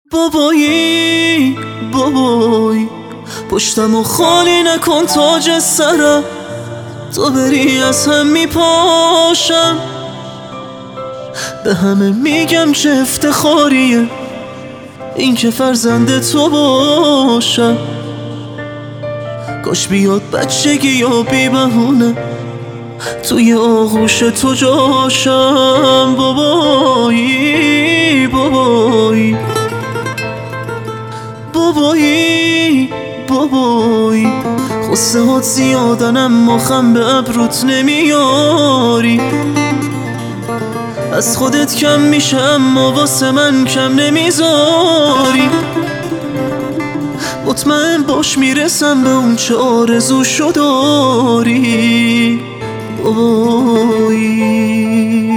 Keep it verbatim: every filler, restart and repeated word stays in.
بابایی بابایی پشتمو خالی نکن تاج سرم، تو بری از هم میپاشم. به همه میگم چه افتخاریه این که فرزند تو باشم. کاش بیاد بچگی یا بی بهونه توی آغوش تو جاشم. بابایی بابایی بابایی بابایی خسته هات زیادن اما خم به ابروت نمیاری. از خودت کم میشه اما واسه من کم نمیذاری. مطمئن باش میرسم به اون چه آرزوشو داری. بابایی